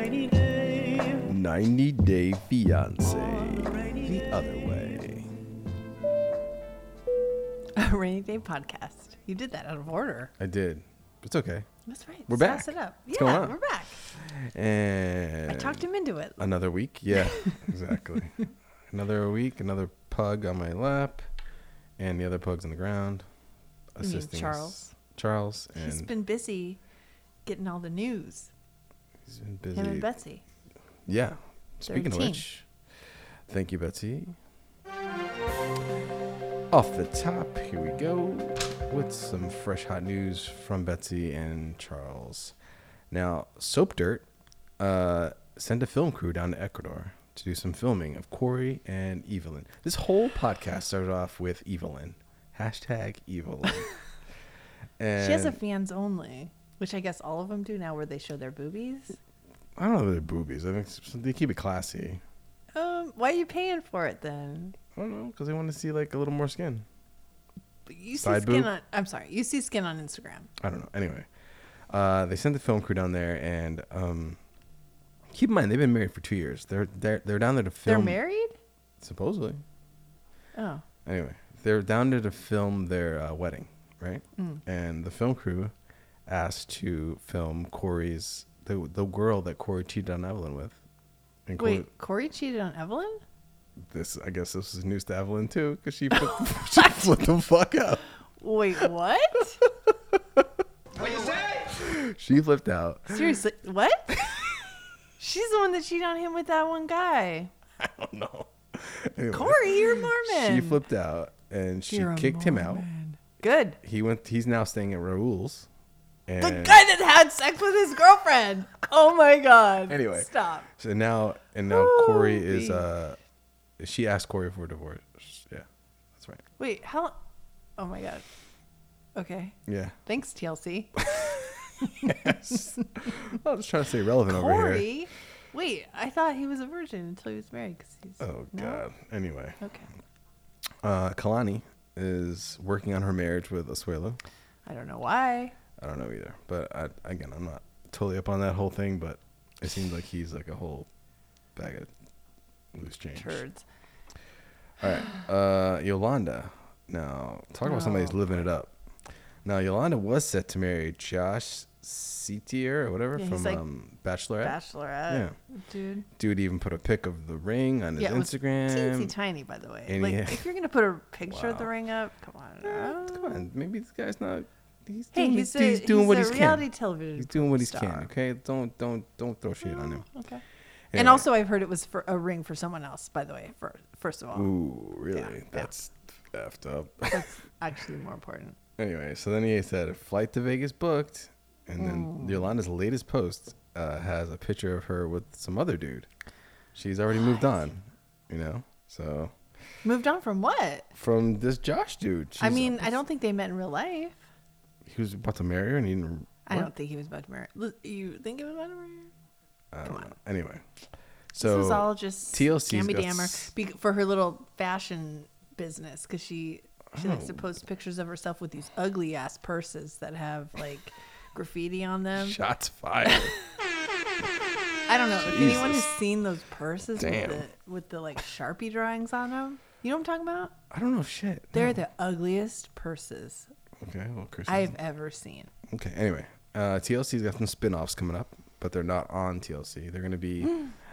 rainy day. 90 Day Fiance. The other way. A rainy day podcast. You did that out of order. I did. It's okay. That's right. We're Sass back. it up. What's Yeah, going on? we're back. And I talked him into it. another week. Yeah, exactly. Another week, another pug on my lap, and the other pug's on the ground. You mean Assisting Charles? Charles. He's And been busy getting all the news. he's been busy. Him and Betsy. Yeah. They're Speaking a of team. which, thank you, Betsy. Off the top, here we go with some fresh hot news from Betsy and Charles. Now, Soap Dirt sent a film crew down to Ecuador to do some filming of Corey and Evelyn. This whole podcast started off with Evelyn. Hashtag Evelyn. And She has a fans only, which I guess all of them do now, where they show their boobies. I don't know if they're boobies. I think they keep it classy. Why are you paying for it then? I don't know, because they want to see like a little more skin. You see Side skin boob? on. I'm sorry. You see skin on Instagram. I don't know. Anyway, they sent the film crew down there, and keep in mind they've been married for 2 years. They're down there to film. They're married? Supposedly. Oh. Anyway, they're down there to film their wedding, right? Mm. And the film crew asked to film Corey's the girl that Corey cheated on Evelyn with. And Wait, Corey cheated on Evelyn? I guess this is news to Evelyn too, because she flipped the fuck out. Wait, what? What you say? She flipped out. Seriously, what? She's the one that cheated on him with that one guy. I don't know. Anyway, Corey, you're a Mormon. she flipped out and she You're a kicked him out. Mormon. Good. He's now staying at Raul's. And The guy that had sex with his girlfriend. Oh my God. Anyway. Stop. So now Corey is she asked Corey for a divorce. Yeah, that's right. Wait, how? Oh my God. Okay. Yeah. Thanks, TLC. Yes. I was trying to stay relevant over here. Corey. Wait, I thought he was a virgin until he was married. Oh No? God. Anyway, Okay. Kalani is working on her marriage with Asuelo. I don't know why. I don't know either, but I'm not totally up on that whole thing. But it seems like he's like a whole bag of loose change. Turds. All right, Yolanda. Now, talk about somebody's living it up. Now, Yolanda was set to marry Josh Seatier or whatever Yeah, he's from like Bachelorette. Bachelorette. Dude. Dude even put a pic of the ring on his Yeah, it was Instagram. teensy tiny, by the way. And Like, he- if you're gonna put a picture of the Wow. ring up, come on. Come on, maybe this guy's not. He's Hey, doing, he's doing what he a reality can. television. He's doing what he star. can. Okay, don't throw shit on him. Okay. Anyway. And also, I've heard it was for a ring for someone else. By the way, first of all, Ooh, really? Yeah. That's effed up. that's actually more important. Anyway, so then he said a flight to Vegas booked, and then Yolanda's latest post has a picture of her with some other dude. She's already moved on, So Moved on from what? from this Josh dude. I mean, I don't think they met in real life. he was about to marry her, and he didn't. I what? don't think he was about to marry. You think he was about to marry her? I don't Come know. on. Anyway, This so was all just TLC's got dammer for her little fashion business because she likes to Oh. post pictures of herself with these ugly ass purses that have like graffiti on them. shots fired. I don't know if anyone has Jesus. seen those purses Damn. with the like Sharpie drawings on them. You know what I'm talking about? I don't know shit. They're No. the ugliest purses Okay, well, Chris. I've ever seen. Okay, anyway, TLC's got some spin-offs coming up, but they're not on TLC. They're going to be,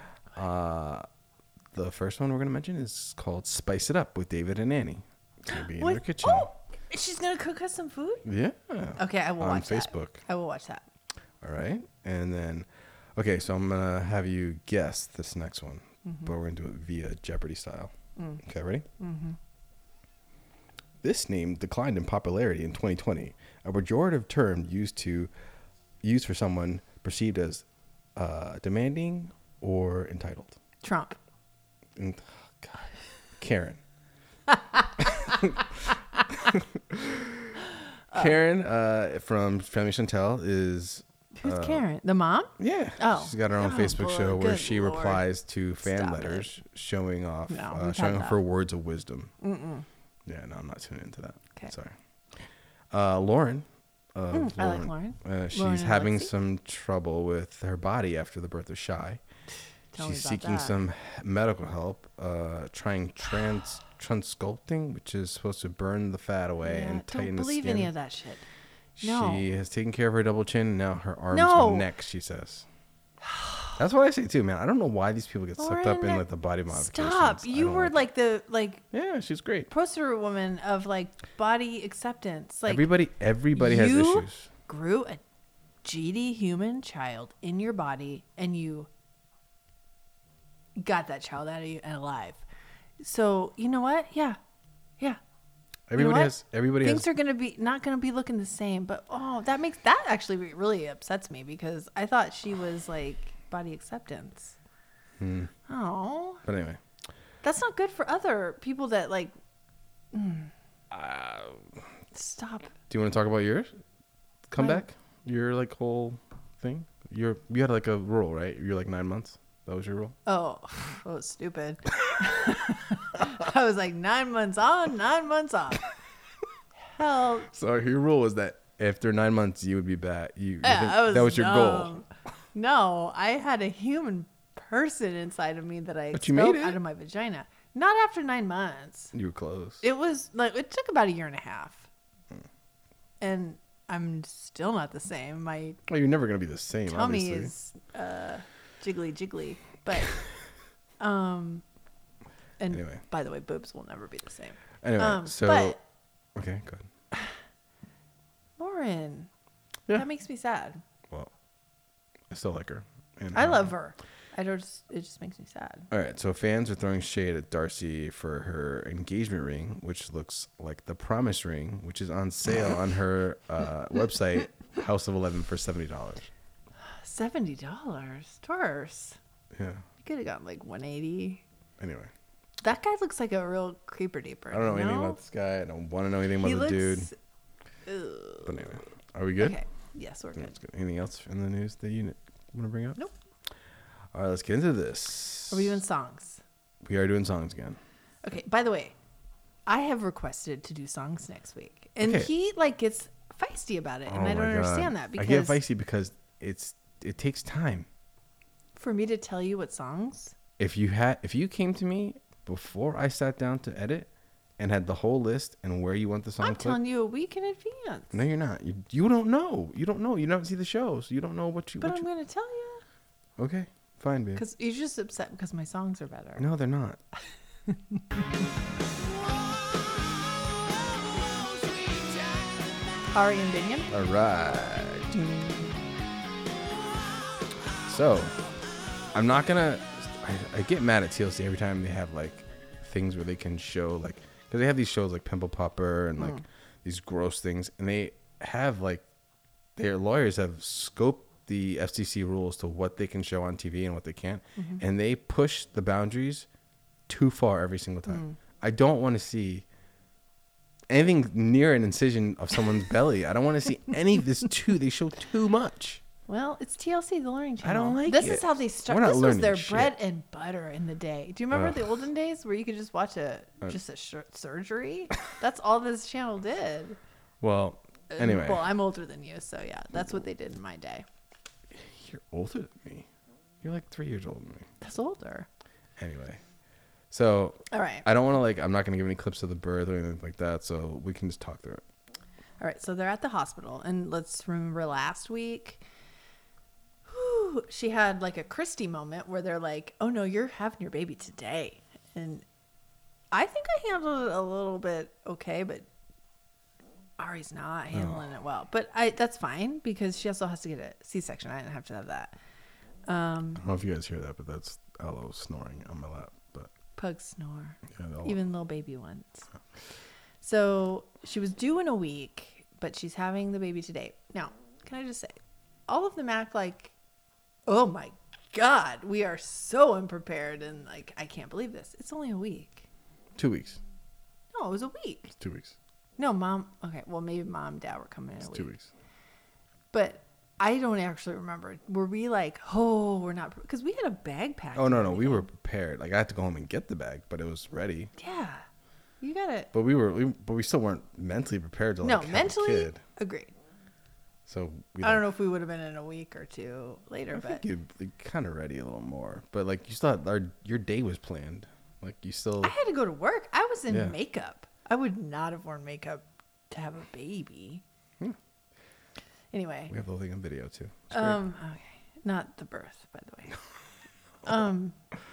the first one we're going to mention is called Spice It Up with David and Annie. It's going to be in their kitchen. Oh, she's gonna cook us some food. Yeah. Okay, I will On watch Facebook. that. I will watch that. All right. And then, okay, so I'm going to have you guess this next one, but we're going to do it via Jeopardy style. Okay, ready? Mm-hmm. This name declined in popularity in 2020, a pejorative term used for someone perceived as demanding or entitled. Trump. And, God, Karen. Karen from Family Chantel is Who's Karen? The mom? yeah. Oh. She's got her own Oh, Facebook boy, show where good she Lord. replies to fan Stop letters showing off No, we've showing had off her that. words of wisdom. Yeah, no, I'm not tuning into that. Okay. Sorry. Lauren of I like Lauren. She's Lauren and having Lexi? some trouble with her body after the birth of Shy. Tell me She's about seeking that. some medical help, trying transsculpting, which is supposed to burn the fat away Yeah, and tighten don't the believe skin. any of that shit. No. She has taken care of her double chin, and now her arms No. and neck, she says. That's what I say too, man. I don't know why these people get sucked up in Lauren, like the body modifications. Stop. I You don't were like the Yeah, she's great. poster woman of like body acceptance. Like Everybody has you issues. grew a GD human child in your body and you got that child out of you and alive. So you know what? Yeah. Everybody what? has. Everybody Things has. are gonna be not gonna be looking the same, but that actually really upsets me because I thought she was like body acceptance. Oh, But anyway, that's not good for other people that like. Stop. do you want to talk about yours? Come What? back. Your like whole thing. You had like a rule, right? You're like 9 months. That was your rule. Oh, that was stupid. I was like 9 months on, 9 months off. Hell, So your rule was that after 9 months you would be back. yeah, That was your goal. dumb. No, I had a human person inside of me that I But you made expelled it. out of my vagina. Not after 9 months. You were close. It was like it took about a year and a half, and I'm still not the same. My Well, you're never gonna be the same. tummy obviously. is jiggly, but and Anyway. by the way, boobs will never be the same. Anyway, so but okay, good. Lauren, Yeah. that makes me sad. Well, I still like her. And I love her. It just makes me sad. All right, so fans are throwing shade at Darcy for her engagement ring, which looks like the promise ring, which is on sale on her website, House of 11, for $70. $70, Taurus. Yeah. You could have gotten like 180. Anyway, That guy looks like a real creeper deeper. I don't know you anything about this guy. I don't want to know anything about He the looks. dude. Ugh. But anyway, are we good? Okay. Yes, we're good. That's good. Anything else in the news that you want to bring up? Nope. All right, let's get into this. Are we doing songs? We are doing songs again. Okay. By the way, I have requested to do songs next week, and Okay. he like gets feisty about it, and Oh I my don't God. understand that I get because feisty because it takes time. for me to tell you what songs. If you came to me before I sat down to edit and had the whole list and where you want the song I'm clip, telling you a week in advance. no, you're not. You don't know. You don't know. You don't see the shows. You don't know what you. But what I'm you going to tell you okay, fine, babe. because you're just upset because my songs are better. No, they're not. Ari and Binion. All right. So, I'm not gonna. I get mad at TLC every time they have like things where they can show like because they have these shows like Pimple Popper and like these gross things, and they have like their lawyers have scoped the FCC rules to what they can show on TV and what they can't, and they push the boundaries too far every single time. I don't want to see anything near an incision of someone's belly. I don't want to see any of this too. They show too much. Well, it's TLC, the Learning Channel. I don't like this it. is how they start. We're not This was learning their shit. bread and butter in the day. Do you remember Ugh. the olden days where you could just watch surgery? That's all this channel did. Well, anyway, Well, I'm older than you, so yeah, that's what they did in my day. you're older than me. You're like 3 years older than me. That's older. Anyway, so All right. I don't want to like. I'm not gonna give any clips of the birth or anything like that. So we can just talk through it. All right, so they're at the hospital, and let's remember last week, whew, she had like a Christy moment where they're like, "Oh no, you're having your baby today," and I think I handled it a little bit okay, but Ari's not handling it well. But that's fine because she also has to get a C-section. I didn't have to have that. I don't know if you guys hear that, but that's Aloe snoring on my lap. But Pugs snore. yeah, Even little baby ones. So she was due in a week, but she's having the baby today. Now, can I just say, all of them act like, oh my God, we are so unprepared and like, I can't believe this. It's only a week. 2 weeks. No, it was a week. It's 2 weeks. No, mom. Okay, well, maybe mom and dad were coming in It's a 2 week. weeks. But I don't actually remember. Were we like, oh, we're not, because we had a bag packed. Oh no, and no, we were everything. prepared. Like I had to go home and get the bag, but it was ready. Yeah. You got it. But we still weren't mentally prepared to like No, have a mentally, kid. agreed. So I don't know if we would have been in a week or two later, I but think you're kind of ready a little more. But like you still had your day was planned. Like you still. I had to go to work. I was in Yeah. makeup. I would not have worn makeup to have a baby. Anyway. We have the whole thing on video too. It's great. Okay. Not the birth, by the way.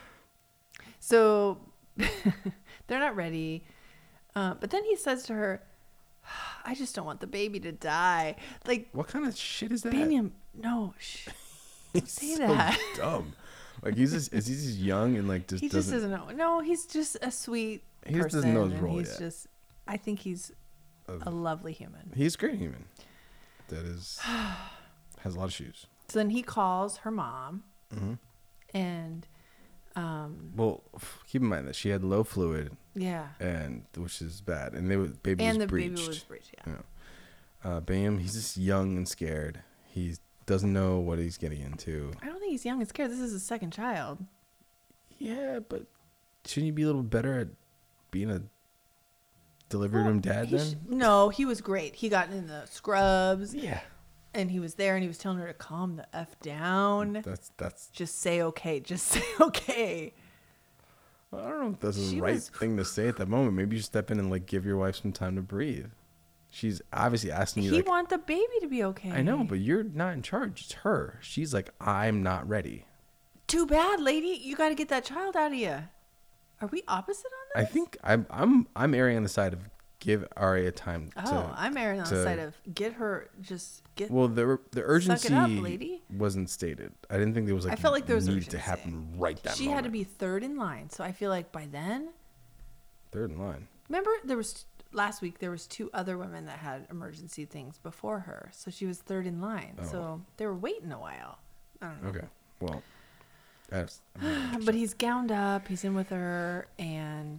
So they're not ready. But then he says to her, I just don't want the baby to die. Like, What kind of shit is that? Baniam, no, don't say that. Dumb. Like is he just young and like just He just doesn't know. No, he's just a sweet He just person. doesn't know his and role he's yet. just, I think he's a lovely human. He's a great human. That is has a lot of shoes. So then he calls her mom, Mm-hmm. and Well, keep in mind that she had low fluid, yeah, and which is bad, and baby and was the breached. baby was breached. Yeah. Bam, he's just young and scared. He doesn't know what he's getting into. I don't think he's young and scared. This is his second child. Yeah, but shouldn't you be a little better at being a delivery room dad then? No, he was great. He got in the scrubs, Yeah. and he was there, and he was telling her to calm the F down. That's. Just say okay. Just say okay. I don't know if that's the She right was- thing to say at that moment. Maybe you step in and like give your wife some time to breathe. She's obviously asking you. He Like, want the baby to be okay. I know, but you're not in charge. It's her. She's like, I'm not ready. Too bad, lady. You got to get that child out of you. Are we opposite on I this? think I'm erring on the side of give Arya time. I'm erring on the side of get her. Just get. Well, the urgency Suck it up, lady. wasn't stated. I didn't think there was like. I felt like there was needed to urgency. happen right that She moment. had to be third in line, so I feel like by then. third in line. Remember, there was last week. There was 2 other women that had emergency things before her, so she was third in line. Oh. So they were waiting a while. I don't know. Okay. Well, that's. But he's gowned up. He's in with her, and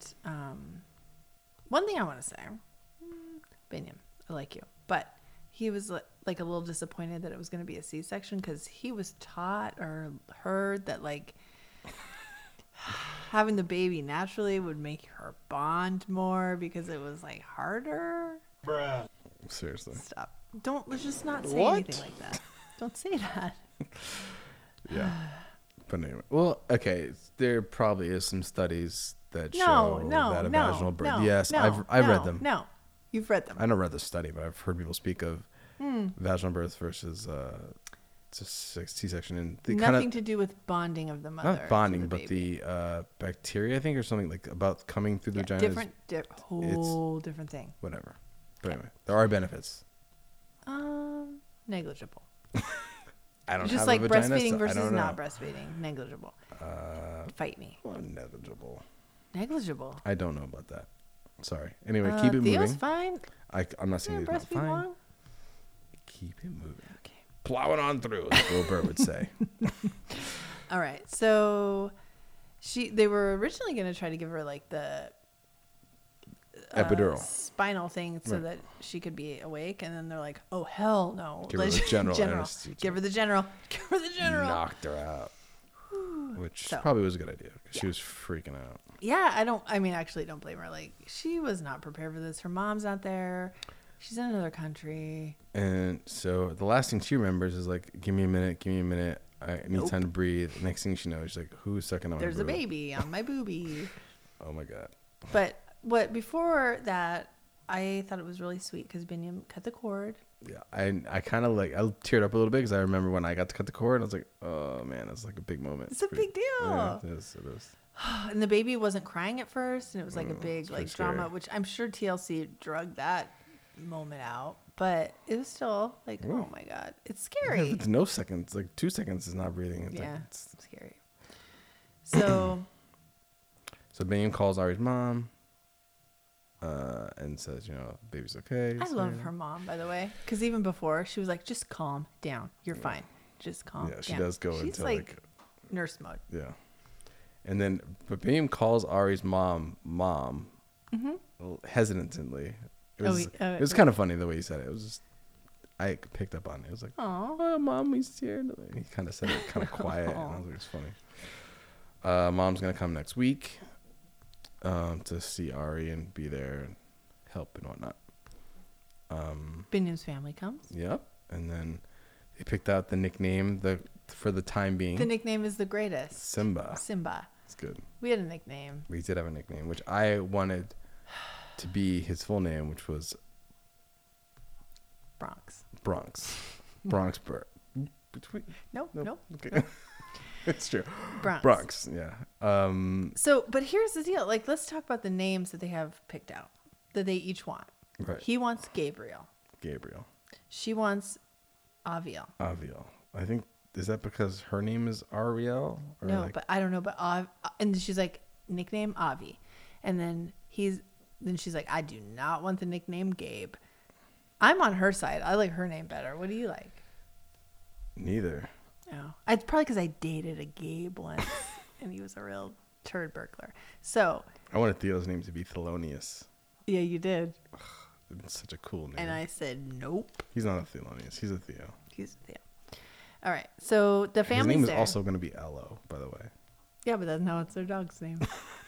one thing I want to say, Biniam, I like you, but he was like a little disappointed that it was going to be a C-section because he was taught or heard that like having the baby naturally would make her bond more because it was like harder. Seriously. Stop. Let's just not say What? anything like that. Don't say that. Yeah. But anyway, well, okay. There probably is some studies that No, show no, that a no, vaginal birth. no, Yes, no, I've no, read them. No, you've read them. I don't read the study, but I've heard people speak of vaginal birth versus C-section, and they Nothing kind to do with bonding of the mother. of not bonding, to the but baby. the bacteria, I think, or something like about coming through the vagina. Whole different thing. Whatever. But anyway, there are benefits. Negligible. I don't Just have like a vagina, breastfeeding so I versus don't not know. breastfeeding. Negligible. Fight me. Well, negligible. Negligible. I don't know about that. Sorry. Anyway, keep it Theo's moving. fine. I'm not saying Yeah, it's not breastfeed fine. long. Keep it moving. Okay. Plowing on through, as Will Burr would say. All right. So they were originally going to try to give her like the Epidural. spinal thing so Right. that she could be awake, and then they're like, "Oh hell no! Give her the general anesthesia. Give her the general. Give her the general." Knocked her out. Which So. probably was a good idea because she was freaking out. Yeah, actually don't blame her. Like, she was not prepared for this. Her mom's not there. She's in another country. And so the last thing she remembers is like, give me a minute. I need Nope. time to breathe. Next thing she knows, she's like, who's sucking on There's my a boob? baby on my boobie. Oh my God. But before that, I thought it was really sweet because Binyam cut the cord. Yeah, I kind of like, I teared up a little bit because I remember when I got to cut the cord, I was like, oh man, it's like a big moment. It's a big deal. Yeah, it is. And the baby wasn't crying at first, and it was like a big it's pretty like drama, scary. which I'm sure TLC drugged that moment out. But it was still like, oh my God, it's scary. It's no seconds, like 2 seconds is not breathing. It's Yeah, like, it's scary. So so Baniam calls Ari's mom and says, baby's okay. I love her mom, by the way, because even before she was like, just calm down, you're fine, just calm down. Yeah, she does go She's into like nurse mode. yeah. And then, but Baniam calls Ari's mom, hesitantly. It was, it was kind of funny the way he said it. It was just, I picked up on it. It was like, oh, mommy's here. And he kind of said it kind of quiet. And I was like, it's funny. Mom's going to come next week to see Ari and be there and help and whatnot. Binyam's family comes. Yep. and then they picked out the nickname for the time being. The nickname is the greatest. Simba. Simba. It's good. We had a nickname. We did have a nickname, which I wanted to be his full name, which was Bronx. Bronxburg. Nope. Okay. It's true. Bronx. Yeah. So, but here's the deal. Like, let's talk about the names that they have picked out that they each want. Right. He wants Gabriel. She wants Aviel. I think, is that because her name is Ariel? Or No, but I don't know. But and she's like, nickname Avi. And then she's like, I do not want the nickname Gabe. I'm on her side. I like her name better. What do you like? Neither. Oh, it's probably because I dated a Gabe once, and he was a real turd burglar. So I wanted Theo's name to be Thelonious. yeah, you did. It's such a cool name. And I said nope. He's not a Thelonious. He's a Theo. He's Theo. All right. So the family's His name is there. also going to be Ello, by the way. Yeah, but that's not what's their dog's name.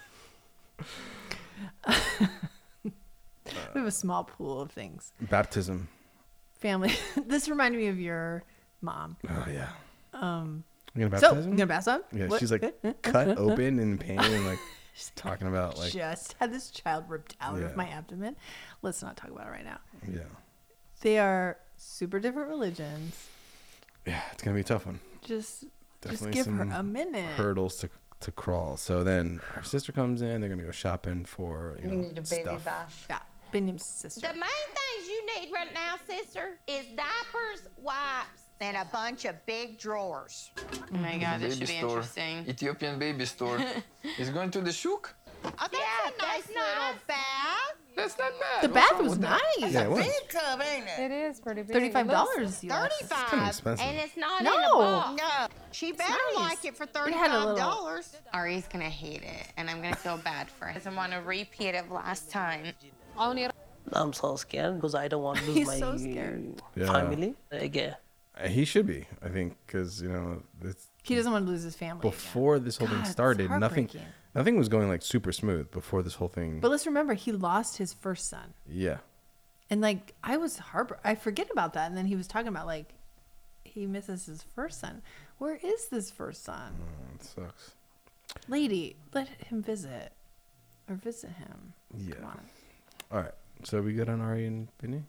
We have a small pool of things. Baptism. Family. This reminded me of your mom. Oh yeah. You gonna So baptize him? you gonna pass on? Yeah, What? she's like cut open in pain and like talking about like just had this child ripped out Yeah. of my abdomen. Let's not talk about it right now. yeah. They are super different religions. Yeah, it's gonna be a tough one. Just Definitely give her some a minute. hurdles to crawl. So then her sister comes in. They're gonna go shopping for You need a baby stuff. bath. Yeah, Benjamin's sister. The main things you need right now, sister, is diapers, wipes, and a bunch of big drawers. Oh my god, this should be interesting. Ethiopian baby store. Is going to the shuk? Oh, that's a nice little bath. That's not bad. The What's bath wrong was with that? nice. Yeah, it was. Big tub, ain't it? It is pretty big. $35 US. Kind of 35 expensive. and it's not No. in a box. No, she better nice. like it for It had a little- $35. Ari's gonna hate it, and I'm gonna feel bad for him. Doesn't want to repeat of last time. I'm so scared because I don't want to lose He's my so scared. Yeah. family again. He should be, I think, because it's He doesn't want to lose his family. again. before this whole God, thing it's started. heartbreaking. Nothing was going like super smooth before this whole thing. But let's remember, he lost his first son. Yeah. And like, I forget about that. And then he was talking about like, he misses his first son. Where is this first son? It sucks. Lady, let him visit. Or visit him. Yeah. Come on. All right. So we good on Ari and Benny?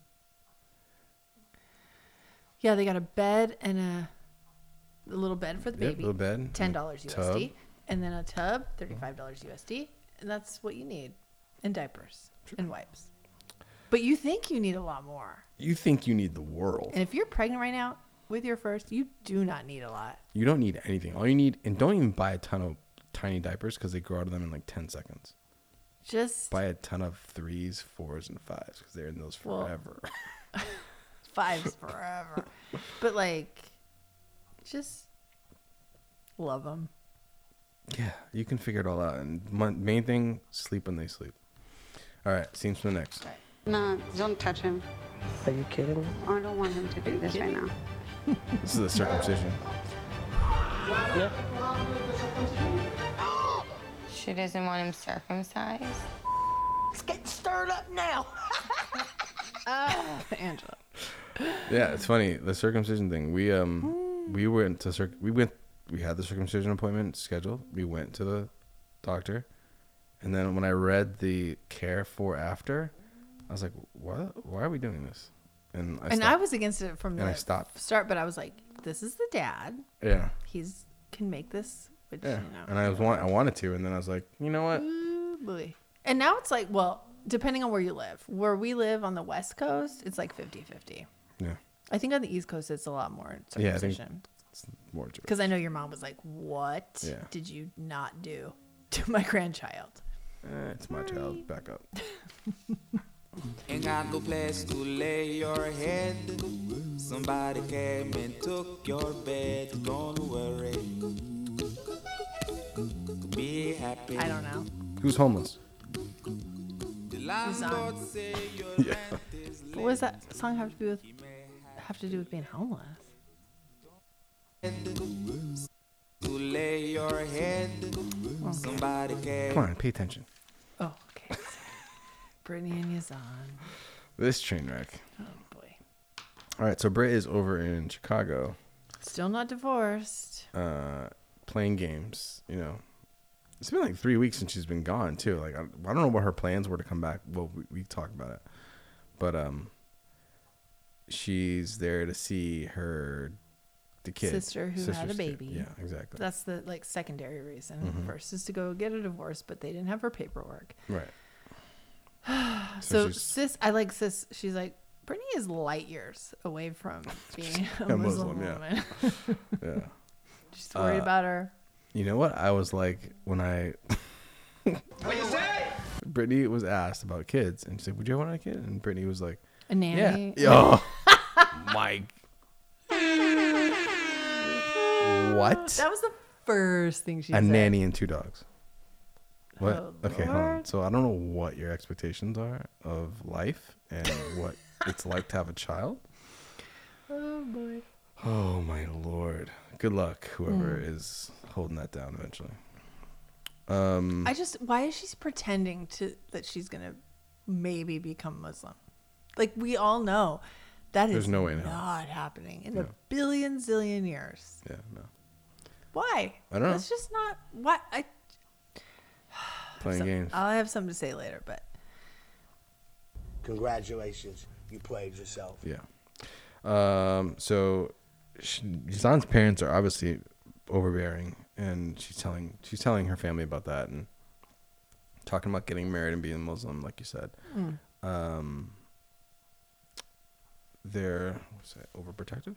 Yeah, they got a bed and a little bed for the Yep, baby. little bed. $10 USD. Tub. And then a tub, $35 USD. And that's what you need. And diapers and wipes. But you think you need a lot more. You think you need the world. And if you're pregnant right now with your first, you do not need a lot. You don't need anything. All you need, and don't even buy a ton of tiny diapers because they grow out of them in like 10 seconds. Just Buy a ton of 3s, 4s, and 5s because they're in those Well, forever. 5s forever. But like, just love them. Yeah, you can figure it all out. And main thing, sleep when they sleep. All right, scenes for the next. No, don't touch him. Are you kidding me? I don't want him to do this right now. This is a circumcision. Yeah. She doesn't want him circumcised. It's getting stirred up now. Angela. Yeah, it's funny. The circumcision thing. We went to we had the circumcision appointment scheduled. We went to the doctor. And then when I read the care for after, I was like, "What? Why are we doing this?" And I And stopped. I was against it from And I the stopped. start, but I was like, this is the dad. Yeah. He's can make this, which, Yeah. you know. And I wanted to, and then I was like, "You know what? Ooh, boy. And now it's like, well, depending on where you live. Where we live on the West Coast, it's like 50-50. Yeah. I think on the East Coast, it's a lot more Yeah, I think circumcision. it's more Jewish." Because I know your mom was like, what Yeah. did you not do to my grandchild? It's my child. Back up. Ain't got no place to lay your head. Somebody came and took your bed. Don't worry. Be happy. I don't know. Who's homeless? The landlord say your Yeah. rent is But what does that song have to do with being homeless? to lay your head. Somebody came. Come on, pay attention. Oh, okay. Sorry. Brittany and Yazan. This train wreck. Oh, boy. All right, so Britt is over in Chicago Still not divorced. playing games. You know, it's been like 3 weeks since she's been gone too. Like I don't know what her plans were to come back. Well, we talked about it, but she's there to see the kid Sister who had a sister's kid. baby. Yeah, exactly. That's the like secondary reason. First is to go get a divorce, but they didn't have her paperwork. Right. So she's- sis, I like sis. She's like, Brittany is light years away from being a A Muslim Muslim, yeah. woman. Yeah. She's worried about her. You know what? I was like, when What you say? Brittany was asked about kids, and she said, "Would you ever want a kid?" And Brittany was like, A nanny. "Yeah." Oh, my. What? That was the first thing she A said. nanny and 2 dogs. What? Oh, Okay, hold on. Lord. So I don't know what your expectations are of life and what it's like to have a child. Oh boy. Oh my Lord. Good luck, whoever is holding that down eventually. Why is she pretending that she's gonna maybe become Muslim? Like we all know that There's is no way in hell. not happening in No. a billion zillion years. Yeah, no. Why? I don't know. That's just not what I. Playing games. I'll have something to say later, but Congratulations, you played yourself. Yeah. So Zion's parents are obviously overbearing, and she's telling her family about that and talking about getting married and being Muslim, like you said. They're overprotective.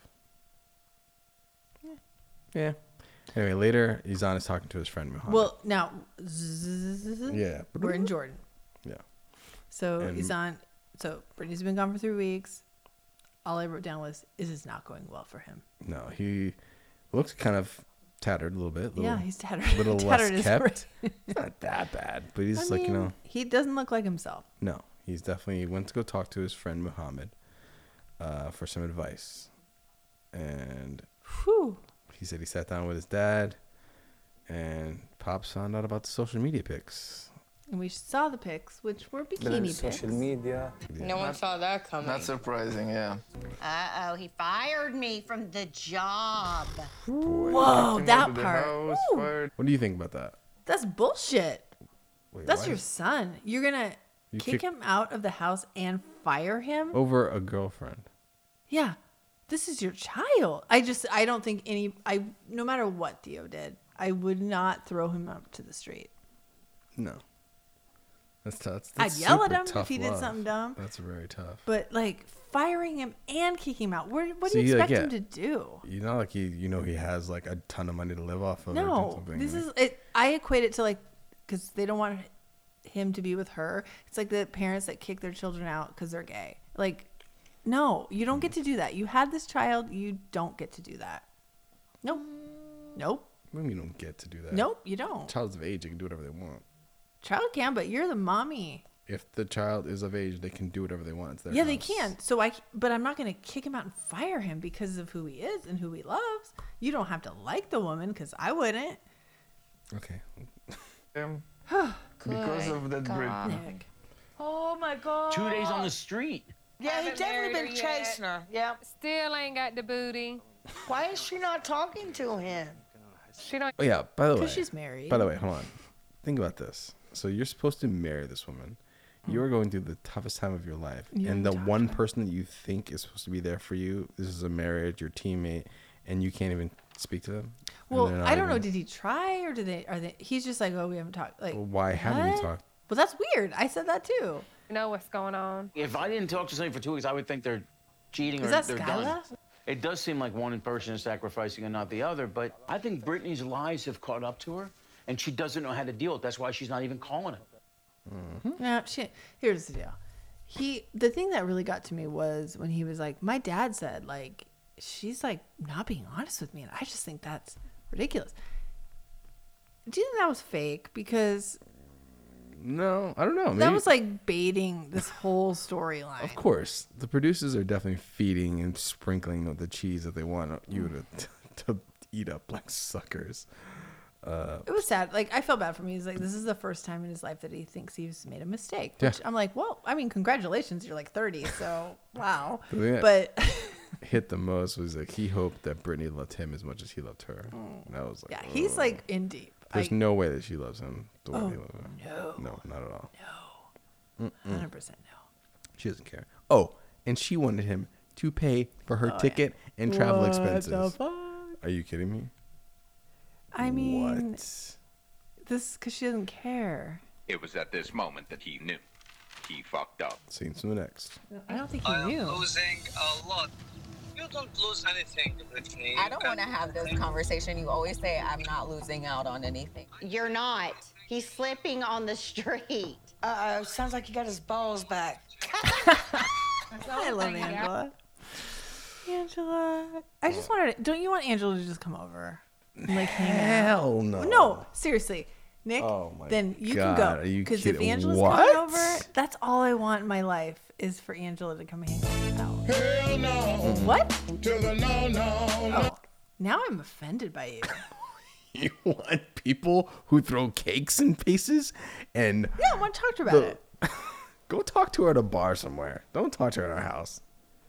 Yeah. Anyway, later Izan is talking to his friend Muhammad. well now Yeah. we're in Jordan. Yeah. So And- Izan, so Brittany's been gone for 3 weeks. All I wrote down was, "Is this not going well for him?" No, he looks kind of tattered a little bit. Yeah, he's tattered. A little Tattered less is kept. right. It's not that bad, but he's I like, you mean, know, he doesn't look like himself. no, he's definitely went to go talk to his friend Muhammad for some advice, and Whew. he said he sat down with his dad, and Pops found out about the social media pics. And we saw the pics, which were bikini pics. media. No one saw that coming. Not surprising, yeah. Uh-oh, he fired me from the job. Whoa, that Moved to the part. house, Woo. fired. What do you think about that? That's bullshit. Wait, That's why? your son. You're gonna You kick kick- him out of the house and fire him? Over a girlfriend. Yeah. This is your child. I don't think no matter what Theo did, I would not throw him up to the street. No. That's tough. I'd yell at him if he did something dumb. That's very tough. But like firing him and kicking him out, what do So you you, like, expect him yeah. to do? You know, like he has like a ton of money to live off of. or do No, something, this like- is it. I equate it to like, because they don't want him to be with her. It's like the parents that kick their children out because they're gay. Like, no, you don't get to do that. You had this child. You don't get to do that. Nope. Nope. What do you mean you don't get to do that? Nope. You don't. Child's of age, they can do whatever they want. Child can, but you're the mommy. If the child is of age, they can do whatever they want. It's their Yeah, they house. can. But I'm not going to kick him out and fire him because of who he is and who he loves. You don't have to like the woman because I wouldn't. Okay. Because of that God. Brit. Nick. Oh my God. 2 days on the street. Yeah, he's definitely been chasing her. Yep. Still ain't got the booty. Why is she not talking to him? She don't. Oh yeah. By the way, Because she's married. By the way, hold on. Think about this. So you're supposed to marry this woman. You are going through the toughest time of your life, Yeah, and the I'm one person that you think is supposed to be there for you, this is a marriage, your teammate, and you can't even speak to them. And Well, they're not I don't know. even- Did he try or are they? He's just like, oh, we haven't talked. Like, Well, why haven't you what? talked? Well, that's weird. I said that too. You know what's going on. If I didn't talk to somebody for 2 weeks, I would think they're cheating Is or that they're done. Skyla? It does seem like one person is sacrificing and not the other, but I think Brittany's lies have caught up to her, and she doesn't know how to deal with it. That's why she's not even calling him. No, here's the deal. The thing that really got to me was when he was like, my dad said, like, she's like not being honest with me, and I just think that's ridiculous. Do you think that was fake? Because No, I don't know. that Maybe- was like baiting this whole storyline. Of course, the producers are definitely feeding and sprinkling the cheese that they want you to eat up like suckers. It was sad. Like, I felt bad for me. He's like, this is the first time in his life that he thinks he's made a mistake. Yeah. Which I'm like, well, I mean, congratulations. You're like 30, so wow. Yeah. But hit the most was like he hoped that Brittany loved him as much as he loved her. And I was like, Yeah, he's like in deep. there's no way that she loves him the way Oh, he loves her. No, not at all. 100% no. She doesn't care. Oh, and she wanted him to pay for her ticket and travel What expenses. the fuck? Are you kidding me? I mean, What? this because she doesn't care. It was at this moment that he knew. He fucked up. Scenes from the next. I don't think he knew. losing a lot. You don't lose anything, Brittany. I don't want to have this conversation. You always say I'm not losing out on anything. You're not. He's slipping on the street. Sounds like he got his balls back. I love Angela. Angela. I just wanted. Don't you want Angela to just come over? And, like hang out? Hell no. No, seriously. Nick, Oh my then you God, can are go. you Because if kidding? Angela's What? coming over, that's all I want in my life is for Angela to come hang out. Hell no. What? To the no. Oh, now I'm offended by you. You want people who throw cakes in faces and Yeah, I want to talk to her about it. go talk to her at a bar somewhere. Don't talk to her in our house.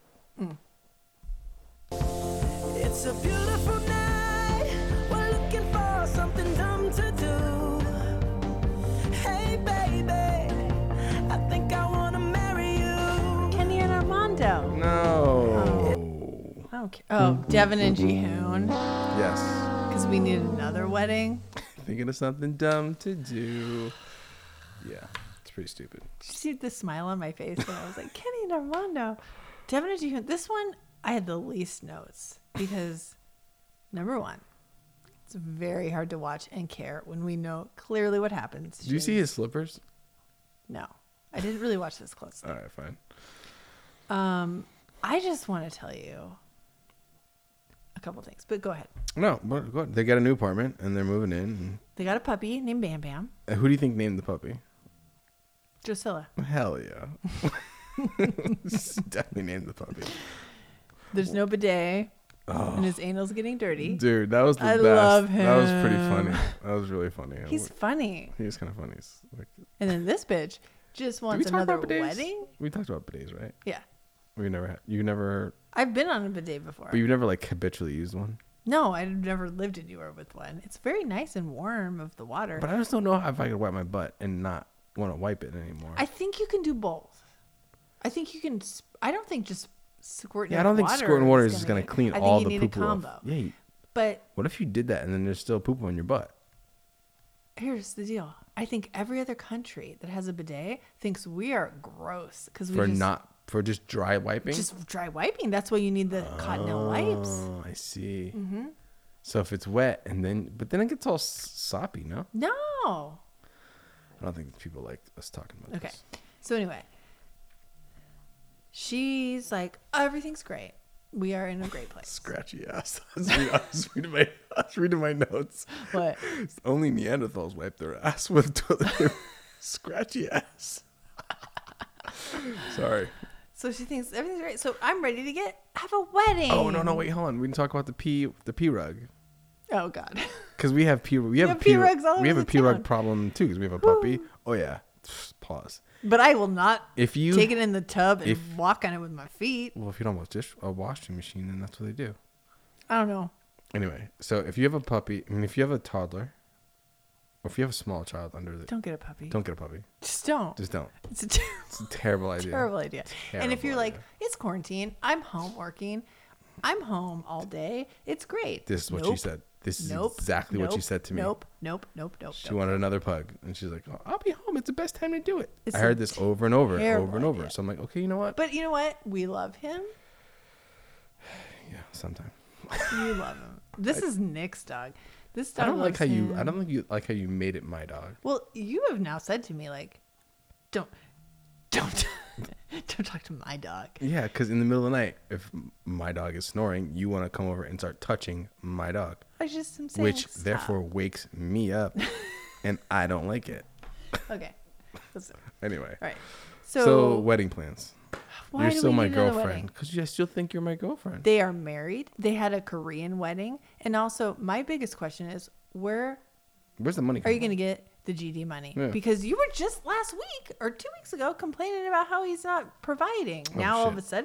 It's a beautiful night. We're looking for something dumb to do. Hey, baby, I think I want to marry you. Kenny and Armando. No. I don't care. Oh, Devin and Jihoon. Yes. Because we need another wedding. Thinking of something dumb to do. Yeah, it's pretty stupid. Did you see the smile on my face when I was like, Kenny and Armando? Devin and Jihoon. This one, I had the least notes because, number one, it's very hard to watch and care when we know clearly what happens. Did you see his slippers? No. I didn't really watch this closely. All right, fine. I just want to tell you a couple things, but go ahead. No, but go ahead. They got a new apartment and they're moving in. They got a puppy named Bam Bam. Who do you think named the puppy? Drusilla. Hell yeah. Definitely named the puppy. There's no bidet, and his anal's getting dirty. Dude, that was the I best. love him. That was pretty funny. That was really funny. He's funny. He was kind of funny. It's like, And then this bitch just did we wants talk another about bidets? wedding. We talked about bidets, right? Yeah. We never had. You never. I've been on a bidet before. But you never like habitually used one. No, I've never lived anywhere with one. It's very nice and warm of the water. But I just don't know if I could wipe my butt and not want to wipe it anymore. I think you can do both. I think you can. I don't think just squirting. Yeah, I don't think squirting water is just gonna clean I all think the you need poo a off. combo. Yeah. But What if you did that and then there's still poop on your butt? here's the deal. I think every other country that has a bidet thinks we are gross because we For just dry wiping. just dry wiping. That's why you need the Cottonelle wipes. Oh, I see. Mm-hmm. So if it's wet and then, but then it gets all soppy, no? No. I don't think people like us talking about Okay. this. So anyway, she's like, everything's great. We are in a great place. Scratchy ass. I was reading my notes. What? Only Neanderthals wipe their ass with toilet paper. Scratchy ass. Sorry. So she thinks everything's great. So I'm ready to have a wedding. Oh no, wait, hold on. We didn't talk about the pee rug. Oh God. Because we have pee rugs all we have over a the pee rug town. problem too. Because we have a puppy. Oh yeah. Pause. But I will not If you take it in the tub and walk on it with my feet. Well, if you don't have a washing machine, then that's what they do. I don't know. Anyway, so if you have a puppy, I mean, if you have a toddler, or if you have a small child under the, Don't get a puppy. don't get a puppy. Just don't. Just don't. It's a It's a terrible idea. terrible idea. And if you're Terrible like, idea. it's quarantine, I'm home working, I'm home all day, it's great. This is what she said. This is exactly what she said to me. Nope. She wanted another pug, and she's like, "Oh, I'll be home. It's the best time to do it." It's I a heard this over and over, terrible over and over. idea. So I'm like, okay, you know what? But you know what? We love him. Yeah, sometime. You love him. This is Nick's dog. This dog I don't like loves how you. him. I don't think you like how you made it my dog. Well, you have now said to me like, don't talk to my dog. Yeah, because in the middle of the night, if my dog is snoring, you want to come over and start touching my dog, I just am saying, which stop. therefore wakes me up, and I don't like it. Okay. Listen. Anyway, All right. So So, wedding plans. why You're do still we my need another girlfriend wedding? because I still think you're my girlfriend. They are married. They had a Korean wedding, and also my biggest question is, where Where's the money? are you coming going to get the GD money? Yeah. Because you were just last week or 2 weeks ago complaining about how he's not providing. Oh, now all of shit. a sudden,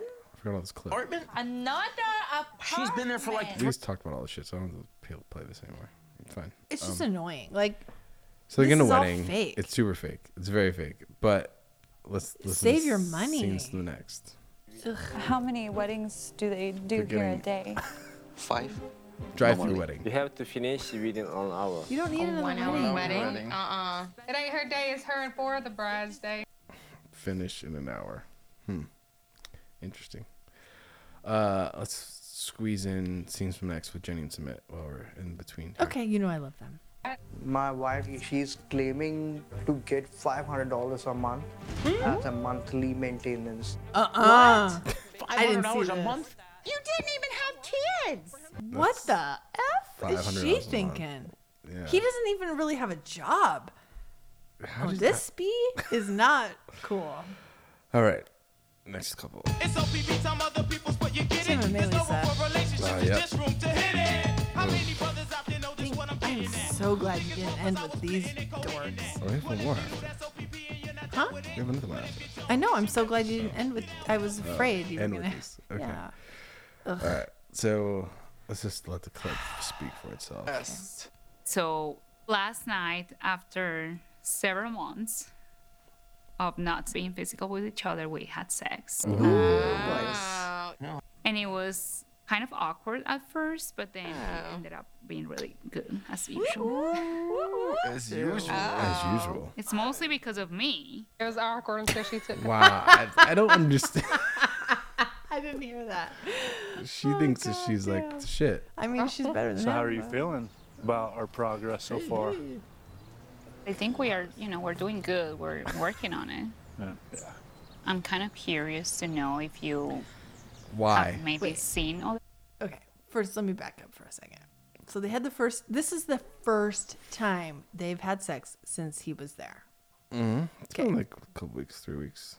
forgot all this clip. Apartment? Another apartment. She's been there for like. We just talked about all this shit, so I don't have to play this anymore. It's fine. It's just annoying. Like, So they're this getting a is all wedding. fake. It's super fake. It's very fake. But let's listen Save to your money. Scenes to the next. How many weddings do they do They're here a getting- day? 5. Drive-through wedding. You have to finish within 1 hour. You don't need another 1 hour wedding. wedding. It ain't her day, it's her and 4 of the bride's day. Finish in an hour. Interesting. Let's squeeze in scenes from next with Jenny and Sumit while we're in between. here. Okay, you know I love them. My wife, she's claiming to get $500 a month as a monthly maintenance. I didn't see $500 a this. month? You didn't even have kids. What the F is $500 a she month. thinking? Yeah. He doesn't even really have a job. How Oh, does this speed is not cool. All right. Next couple. It's OPB, some other people's what you're getting. Tim and There's no Millie room for relationships, yep. just room to hit it. How many brothers out there know this what I'm I'm getting at? so glad you didn't end with these dorks. Oh, we have one more after. Huh? We have another one after. I know. I'm so glad you didn't end with. I was afraid you were end with gonna. this. Okay. Yeah. All right. So let's just let the clip speak for itself. Yes. So last night, after several months of not being physical with each other, we had sex. And it was kind of awkward at first, but then it ended up being really good, as usual. As usual. As usual. It's mostly because of me. It was awkward until she took Wow. I don't understand. I didn't hear that. She thinks that she's like the shit. I mean, she's better than So him. how are you feeling about our progress so far? I think we are, we're doing good. We're working on it. Yeah. I'm kind of curious to know if you Why? have maybe seen all. Okay, first let me back up for a second. So they had this is the first time they've had sex since he was there. Mm-hmm. It's been like a couple weeks, 3 weeks.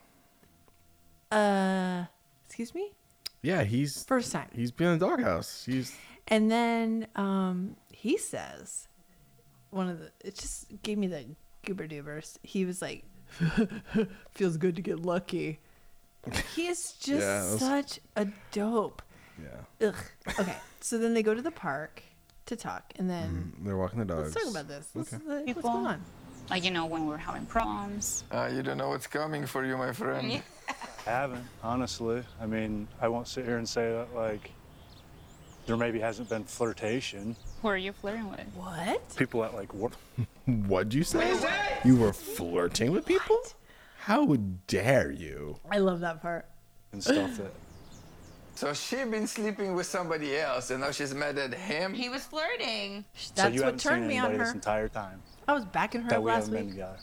Excuse me? Yeah, he's First time. He's been in the doghouse. And then he says, it just gave me the goober doobers. He was like, feels good to get lucky. He is just such a dope. Yeah. Ugh. Okay, so then they go to the park to talk, and then They're walking the dogs. let's talk about this. What's People. going on? Like, when we're having problems. You don't know what's coming for you, my friend. I haven't, honestly. I mean, I won't sit here and say that, like, there maybe hasn't been flirtation. Who are you flirting with? What? People at, like, work. What'd you say? You were flirting with people? How dare you? I love that part. And stuff that. So she been sleeping with somebody else, and now she's mad at him. He was flirting. So That's you what haven't seen turned me on anybody her. this entire time I was backing her that up we last haven't been week. together.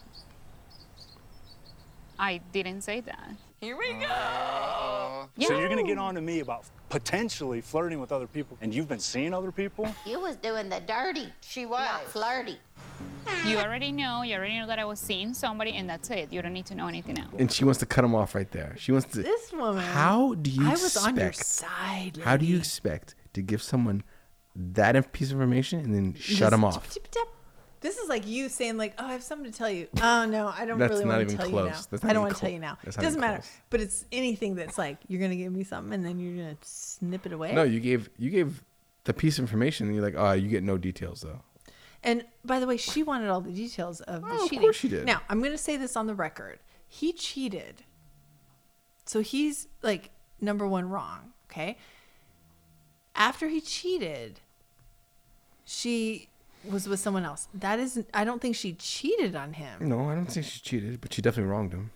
I didn't say that. Here we go. So you're gonna get on to me about potentially flirting with other people, and you've been seeing other people? You was doing the dirty. She was. Not flirty. You already know that I was seeing somebody, and that's it. You don't need to know anything else. And she wants to cut him off right there. She wants to. This woman. How do you I was on your expect- side. How do you lady. expect to give someone that piece of information and then shut him off? This is like you saying like, "Oh, I have something to tell you." Oh no, I don't That's really not want to even tell close. you now. That's not I don't even want to tell you now. That's It not doesn't even matter. close. But it's anything that's like you're gonna give me something and then you're gonna snip it away. No, you gave the piece of information and you're like, oh, you get no details though. And by the way, she wanted all the details of the Oh, of cheating. course she did. Now, I'm going to say this on the record. He cheated. So he's like number one wrong, okay? After he cheated, she was with someone else. That isn't I don't think she cheated on him. No, I don't think she cheated, but she definitely wronged him.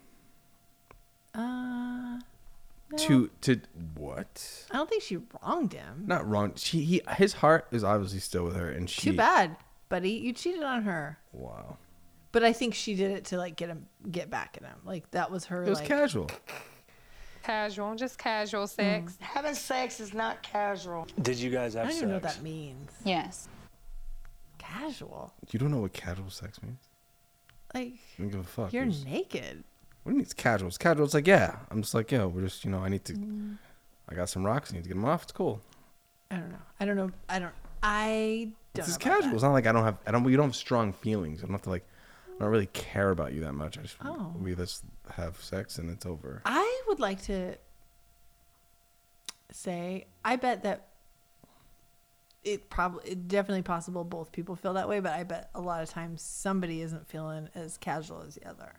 No. To what? I don't think she wronged him. Not wrong. His heart is obviously still with her, and she. Too bad, buddy. You cheated on her. Wow. But I think she did it to like get back at him. Like that was her. It was like, casual. Casual, just casual sex. Having sex is not casual. Did you guys I have don't sex? even know what that means. Yes. Casual. You don't know what casual sex means? Like I don't give a fuck. you're It's- naked. What do you mean it's casual? It's casual. It's like, yeah. I'm just like, yo, we're just, I need to. I got some rocks. I need to get them off. It's cool. I don't know. I don't. It's just know about casual. It's not like you don't have strong feelings. I don't have to like, I don't really care about you that much. I just, Oh. we just have sex and it's over. I would like to say, I bet that it's definitely possible both people feel that way, but I bet a lot of times somebody isn't feeling as casual as the other.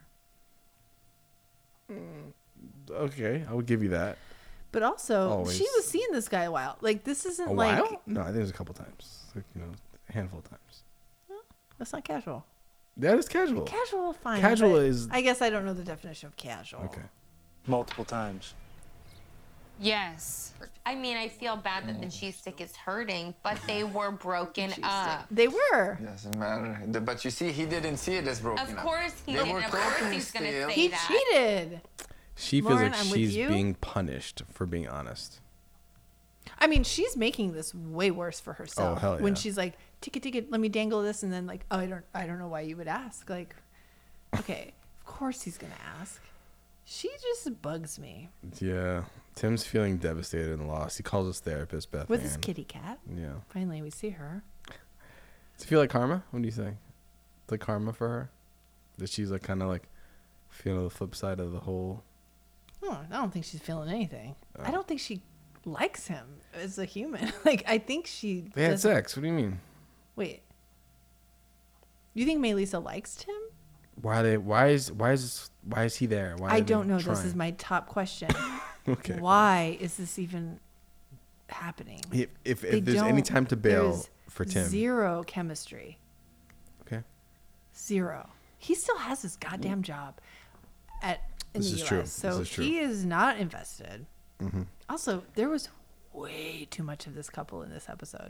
Okay, I would give you that. But also, Always. she was seeing this guy a while. Like, this isn't A like... while? No, I think it was a couple times. Like, a handful of times. That's not casual. That is casual. Casual, fine. Casual but is... I guess I don't know the definition of casual. Okay. Multiple times. Yes. I mean, I feel bad that the cheese stick is hurting, but they were broken up. They were. Doesn't matter. But you see, he didn't see it as broken Of up. course he They didn't. were Of course talking he's going to still. say He that. cheated. She feels Lauren, like I'm with she's you. being punished for being honest. I mean, she's making this way worse for herself. Oh, hell When yeah. she's like, ticket, let me dangle this, and then like, oh, I don't know why you would ask. Like, okay, of course he's gonna ask. She just bugs me. Yeah. Tim's feeling devastated and lost. He calls his therapist, Beth With his Ann. kitty cat. Yeah. Finally, we see her. Does it feel like karma? What do you think? Like karma for her? That she's like kind of like feeling the flip side of the whole... Oh, I don't think she's feeling anything. Oh. I don't think she likes him as a human. Like, I think she. They had doesn't- sex. What do you mean? Wait. You think Melissa likes Tim? Why is he there? Why I are don't they know. This trying? is my top question. Okay. Why is this even happening? If They there's any don't- time to bail there's for Tim. Zero chemistry. Okay. Zero. He still has his goddamn job in This the is US. true. So This is true. he is not invested. Mm-hmm. Also, there was way too much of this couple in this episode.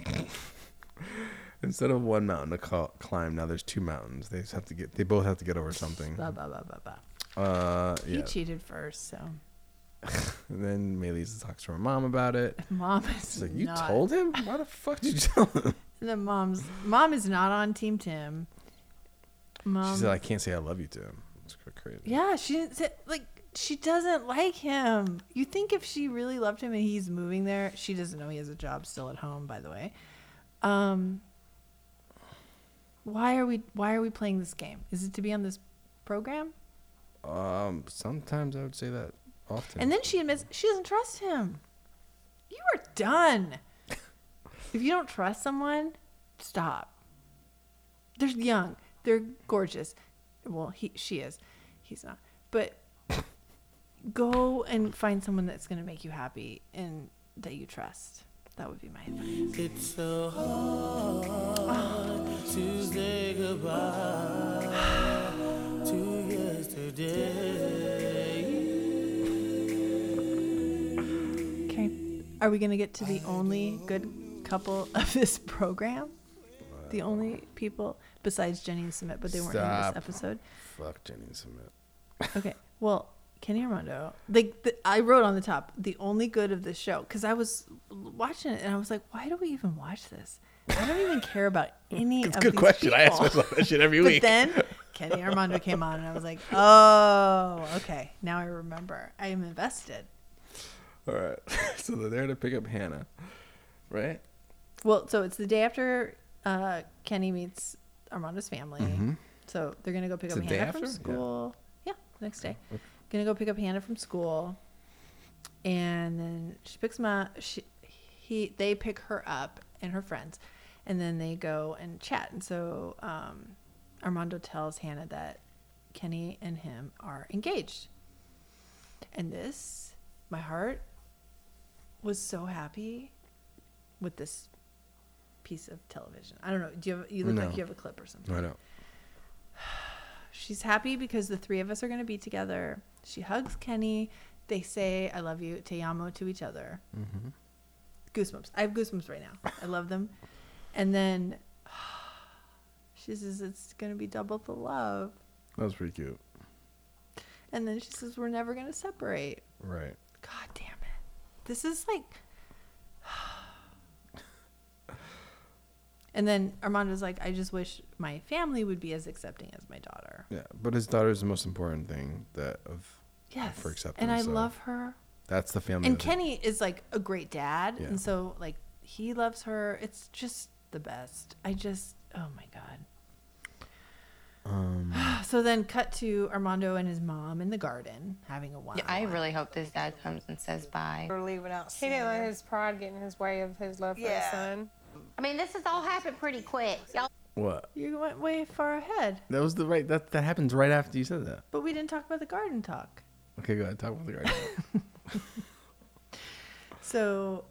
Instead of one mountain to climb, now there's two mountains. They just have to get. They both have to get over something. Blah, blah, blah, blah, blah. He Yeah. cheated first, so. And then Melissa talks to her mom about it. Mom is She's like, "You not- told him? Why the fuck did you tell him?" The mom is not on Team Tim. Mom, She said, "I can't say I love you to him." It's crazy. yeah, she didn't say, like, she doesn't like him. You think if she really loved him and he's moving there, she doesn't know he has a job still at home, by the way. Why are we playing this game? Is it to be on this program? Sometimes I would say that often. And then she admits she doesn't trust him. You are done. If you don't trust someone, stop. They're young. They're gorgeous. Well, she is. He's not. But go and find someone that's going to make you happy and that you trust. That would be my advice. It's so hard to say goodbye to yesterday. Okay. Are we going to get to the only good couple of this program? The only people besides Jenny and Sumit, but they weren't in Stop. this episode. Fuck Jenny and Sumit. Okay. Well, Kenny Armando, I wrote on the top, the only good of this show, because I was watching it and I was like, why do we even watch this? I don't even care about any It's of a good these question. I ask people. myself that shit every But week. then Kenny Armando came on and I was like, oh, okay. Now I remember. I am invested. All right. So they're there to pick up Hannah, right? Well, so it's the day after Kenny meets Armando's family. Mhm. So they're going to go pick It's up the day Hannah after? from Yeah. school. Yeah, next day. Gonna go pick up Hannah from school, and then she picks him up. They pick her up and her friends, and then they go and chat. And so Armando tells Hannah that Kenny and him are engaged. And this, my heart was so happy with this piece of television. I don't know. You look like you have a clip or something. I know. She's happy because the three of us are going to be together. She hugs Kenny. They say, I love you, te amo to each other. Mm-hmm. Goosebumps. I have goosebumps right now. I love them. And then she says, it's going to be double the love. That was pretty cute. And then she says, we're never going to separate. Right. God damn it. This is like... And then Armando's like, I just wish my family would be as accepting as my daughter. Yeah, but his daughter is the most important thing Yes. for acceptance. And I so love her. That's the family. And of it. Kenny is like a great dad. Yeah. And so like he loves her. It's just the best. Oh my God. So then cut to Armando and his mom in the garden having a one-on-one. I really hope this dad comes and says bye. We're leaving out. He didn't let his pride get in his way of his love for his son. I mean, this has all happened pretty quick. Y'all What? You went way far ahead. That was the right. That happens right after you said that. But we didn't talk about the garden talk. Okay, go ahead. Talk about the garden. So,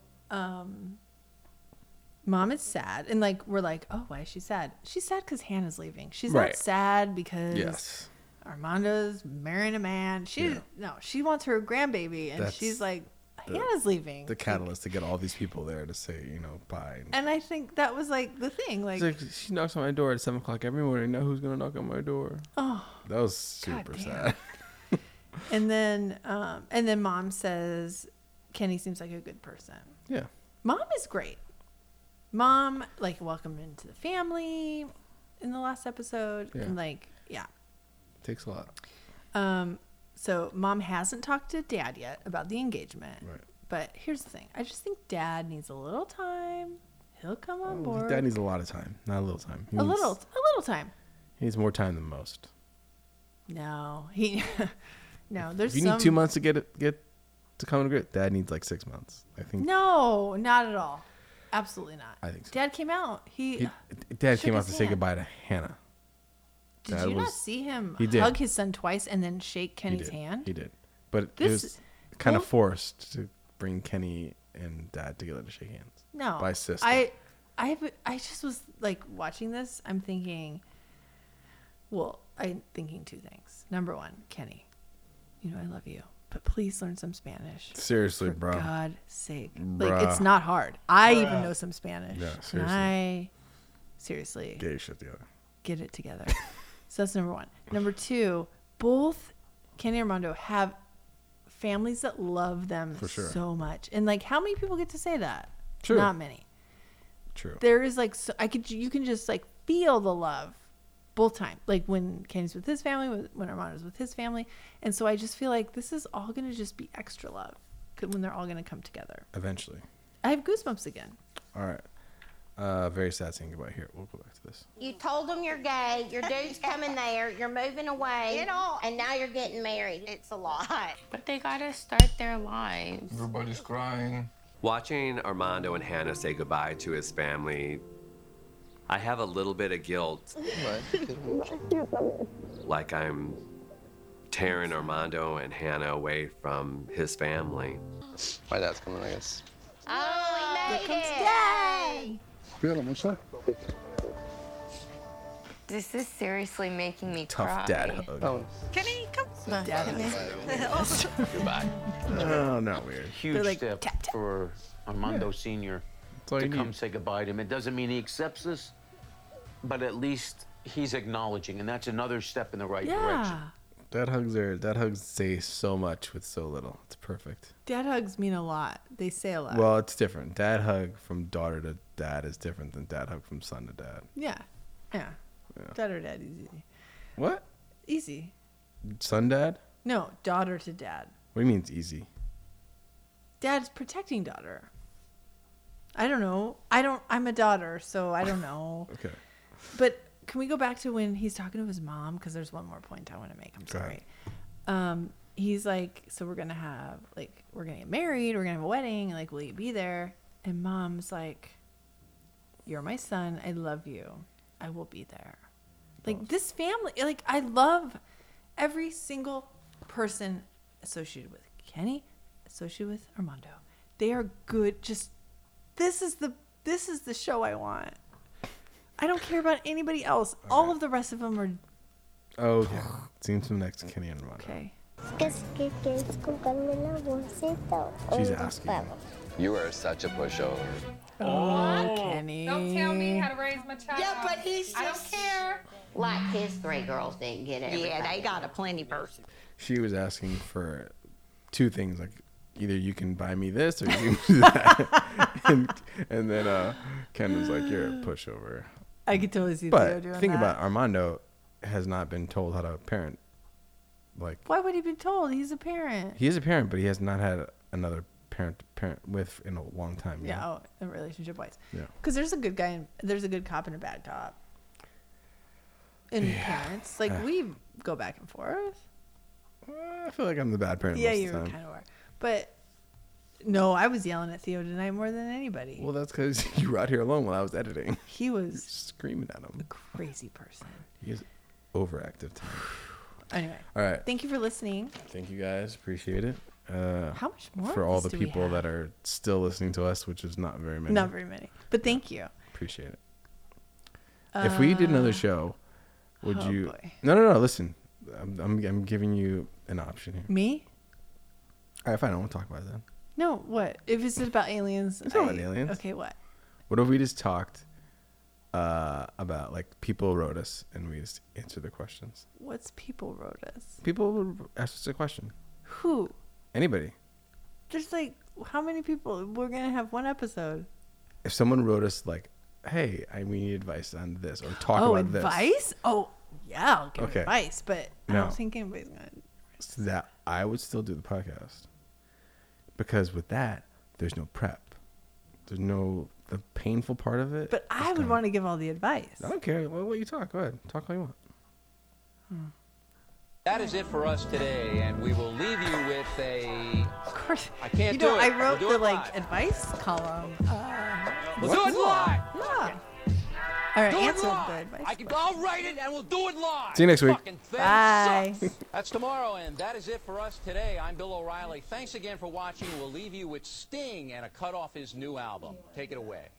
Mom is sad. And, like, we're like, oh, why is she sad? She's sad because Hannah's leaving. She's not Right. sad because Yes. Armando's marrying a man. No, she wants her grandbaby. And That's she's like, Hannah's leaving. The catalyst to get all these people there to say, bye. And I think that was, like, the thing. Like, It's like, she knocks on my door at 7 o'clock every morning. Now who's going to knock on my door? Oh. That was super sad. and then Mom says, Kenny seems like a good person. Yeah. Mom is great. Mom, like, welcomed into the family in the last episode. Yeah. And, like, yeah. Takes a lot. So Mom hasn't talked to Dad yet about the engagement. Right. But here's the thing. I just think Dad needs a little time. He'll come on board. Dad needs a lot of time, not a little time. A little time. He needs more time than most. No, no. There's If you need 2 months to get to come to grip, Dad needs like 6 months. I think. No, not at all. Absolutely not. I think so. Dad came out. Dad shook came out his to say hand. goodbye to Hannah. Did you not see him He did. hug his son twice and then shake He Kenny's did. hand? He did. But This- it was kind of both- forced to bring Kenny and Dad together to shake hands. No. By sister. I just was like watching this. I'm thinking two things. Number one, Kenny, I love you, but please learn some Spanish. Seriously, For bro. God's sake. Bruh. Like, it's not hard. I even know some Spanish. Yeah, And seriously. seriously. Get your shit together. Get it together. So that's number one. Number two, both Kenny and Armando have families that love them For sure. so much. And like, how many people get to say that? True. Not many. True. There is like, you can just like feel the love both times. Like when Kenny's with his family, when Armando's with his family. And so I just feel like this is all going to just be extra love when they're all going to come together. Eventually. I have goosebumps again. All right. Very sad saying goodbye here. We'll go back to this. You told them you're gay, your dude's coming there, you're moving away, and now you're getting married. It's a lot. But they gotta start their lives. Everybody's crying. Watching Armando and Hannah say goodbye to his family, I have a little bit of guilt. Like I'm tearing Armando and Hannah away from his family. My dad's coming, I guess. Oh, he made Here comes it. Dad. This is seriously making me Tough cry. dad hug. Oh, Kenny, come. Goodbye. Oh, not weird. Huge like, step tap, tap. for Armando Sr. all to you come need. say goodbye to him. It doesn't mean he accepts this, but at least he's acknowledging, and that's another step in the right direction. Yeah. Dad hugs say so much with so little. It's perfect. Dad hugs mean a lot. They say a lot. Well, it's different. Dad hug from daughter to dad is different than dad hug from son to dad. Yeah. Yeah. Daughter, dad, easy. What? Easy. Son dad? No, daughter to dad. What do you mean it's easy? Dad's protecting daughter. I don't know. I'm a daughter, so I don't know. Okay. But can we go back to when he's talking to his mom? Because there's one more point I want to make. I'm Go sorry. ahead. He's like, so we're going to get married. We're going to have a wedding. Like, will you be there? And Mom's like, you're my son. I love you. I will be there. Like, this family, like, I love every single person associated with Kenny, associated with Armando. They are good. Just, this is the show I want. I don't care about anybody else. All of the rest of them are Oh, okay. Seems from next Kenny and Armando. okay. She's asking. You are such a pushover. Oh, Kenny. Don't tell me how to raise my child. Yeah, but he's I don't just- care. Like his three girls didn't get it. Yeah, they got a plenty person. She was asking for two things, like either you can buy me this or you can do that. and then Ken was like, "You're a pushover." I could totally see Theo But doing think that. about Armando has not been told how to parent. Like Why would he be told? He's a parent. he is a parent, but he has not had another parent to parent with in a long time. you Yeah, know? oh, relationship wise. Yeah. Because there's a good guy and there's a good cop and a bad cop. in parents. Like we go back and forth. I feel like I'm the bad parent. Yeah, most you of the time. kind of are. But no, I was yelling at Theo tonight more than anybody. Well, that's because you were out here alone while I was editing. He was screaming at him. A crazy person. He is overactive tonight. Anyway. All right. Thank you for listening. Thank you guys. Appreciate it. How much more for of all this the do we people have? that are still listening to us, which is not very many. Not very many. But thank you. Appreciate it. If we did another show, would oh you? boy. No. Listen, I'm giving you an option here. Me? All right, fine. I won't talk about it then. No, what? If it's about aliens. It's not about aliens. Okay, what? What if we just talked about like people wrote us and we just answered the questions? What's people wrote us? People asked us a question. Who? Anybody. There's like how many people? We're gonna have one episode. If someone wrote us like, "Hey, we need advice on this," or talk about this. Oh, advice? Oh, yeah, I'll give Okay. advice, but I No. don't think anybody's gonna. So that I would still do the podcast because with that, there's no prep. There's no the painful part of it. But I would want to give all the advice. I don't care. Well, what you talk? Go ahead. Talk all you want. That is it for us today, and we will leave you with a. Of course. I can't You know, do it. I wrote We'll do the it like live. advice column. We'll do it live. Yeah. All right, Do it answer live. the advice. I'll write it and we'll do it live. See you next week. Fucking thing Bye. sucks. That's tomorrow, and that is it for us today. I'm Bill O'Reilly. Thanks again for watching. We'll leave you with Sting and a cut off his new album. Take it away.